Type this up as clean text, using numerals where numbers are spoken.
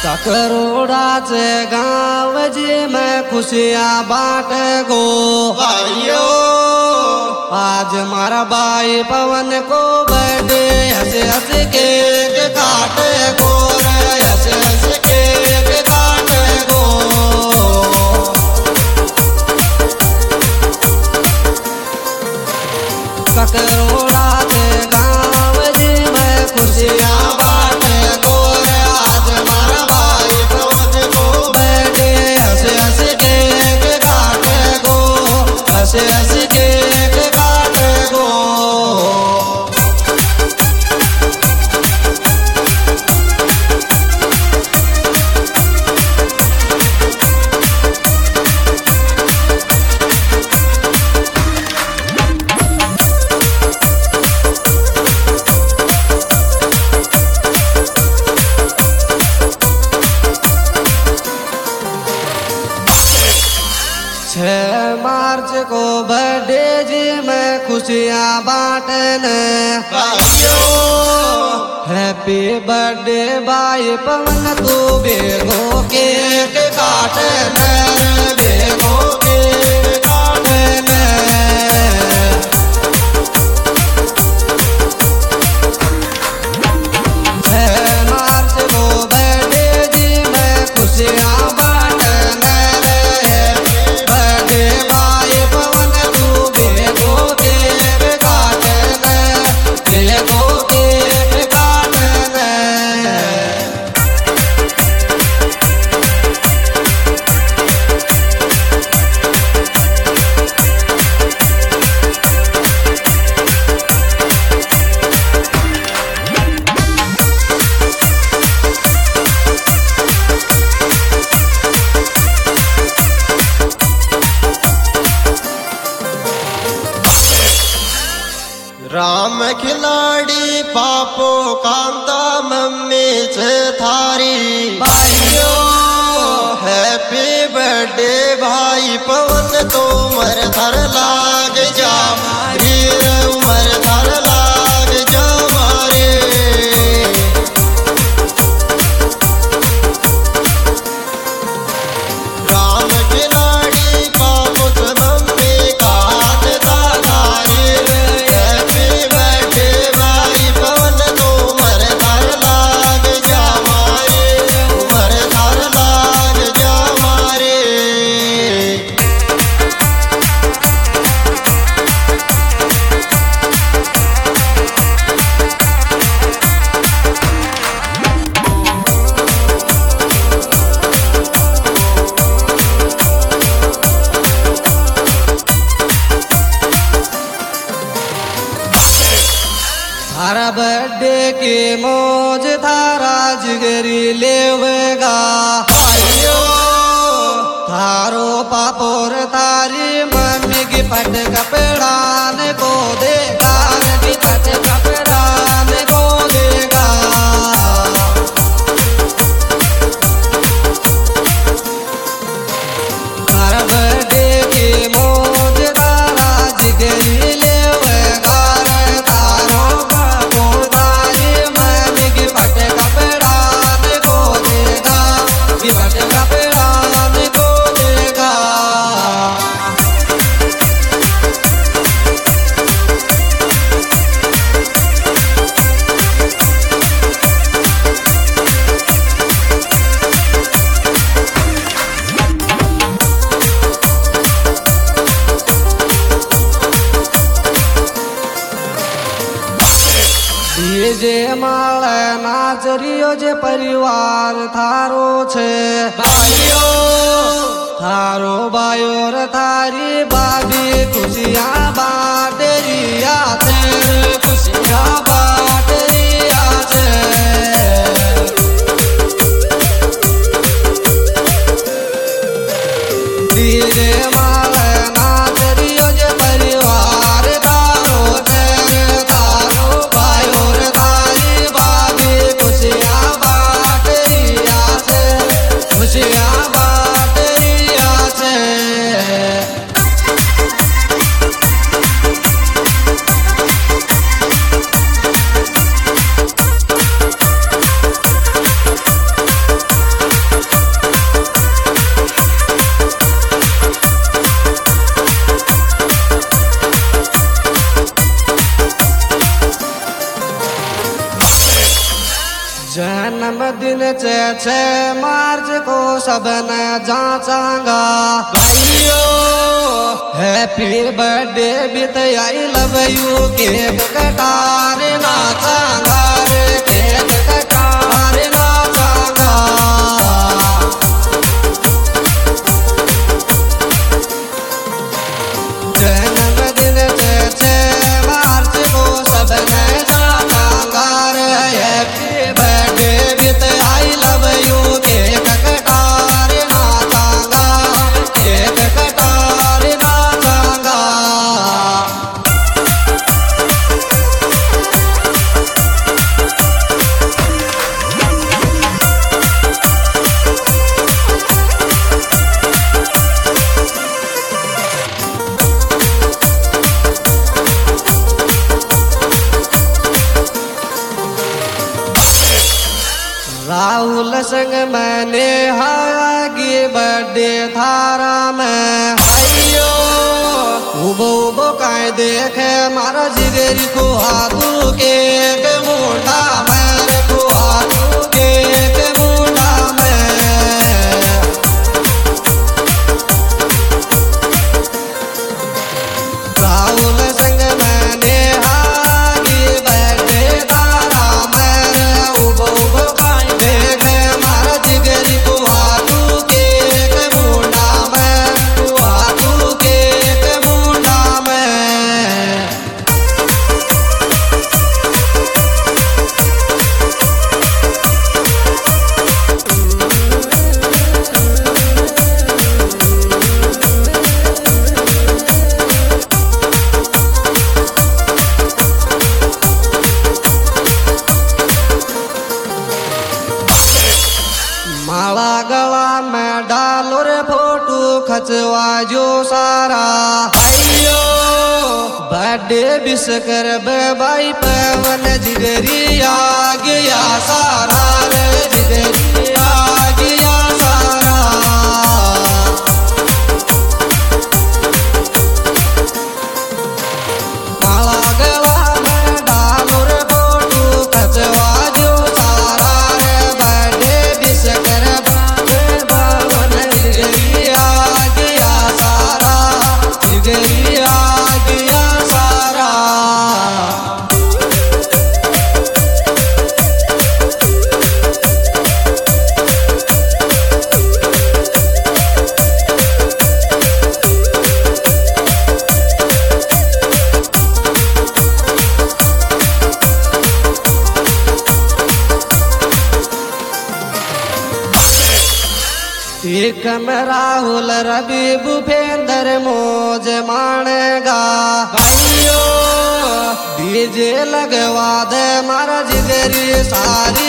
करोड़ाचे गाँव जी में खुशियाँ बांट गो भाइयों। आज मारा भाई पवन को बर्थडे हंस हंस के काटे गो हंस हंस के काटे गो। करोड़ाचे गाँव जी में खुशियाँ बांट गो आज मारा भाई पवन को बर्थडे हंस हंस के काटे गो हंस हंस के काटे गो। मार्च को बर्थडे जी में खुशियाँ बांटने भाइयों। हैप्पी बर्थडे भाई पवन तू बेगो केक काटने बेगो केक काटने। मार्च को बर्थडे जी में खुशियाँ राम खिलाड़ी पापो कांता मम्मी से थारी भाइयों। हैप्पी बर्थडे भाई पवन तो उमर थर लाग जा रीर उमर थर लाग जा मारे। राम खिलाड़ी पापो से मम्मी काटता थारी थारा बर्थडे की मौज थारा जिगरी लेवेगा भाइयों। थारो पापोर थारी मम्मी की पट कपड़ाने को देगा की पट कपड़ाने को देगा। थारा बर्थडे की मौज थारा जिगरी लेवेगा जे माल नाच रियो जे परिवार थारो छे भाइयों। थारो बायोर थारी बाबी खुशियाँ बांट रिया छे खुशियाँ बांट रिया छे। जे माल नाच रियो जे परिवार थारो छे थारो बायोर खुशियाँ बांट रिया छे खुशियाँ बांट रिया छे। जन्मदिन 6 मार्च को सबने जांचांगा भाइयों happy birthday with I love you cake कटार नाचांगा रे केक कटार नाचांगा जन्मदिन 6 मार्च को सबने जांचांगा रे happy birthday with I love you cake कटार नाचांगा केक कटार नाचांगा राहुल संग मैंने हागी बर्थडे थारा में भाइयों उबो उबो काय देखे मारा जिगरी को हाथू केक मुंडा में को हाथू केक मुंडा में राहुल संग मैंने हागी बर्थडे थारा में उबो उबो काय देखे मारा जिगरी को हाथू केक मुंडा में को हाथू केक मुंडा में माला गला में डालो रे फोटो खचवा जो सारा भाइयों बर्थडे विश कर भाई पवन जिगरी आ गया सारा रे जिगरी आ गया सारा माला गला में डालो रे फोटो खचवा जो सारा रे बर्थडे विश कर पवन जिगरी आ गया सारा जिगरी आ गया सारा एक में राहुल रवि भूपेंद्र मौज मानेगा भाइयों डीजे लगवा दे मारा जिगरी सारी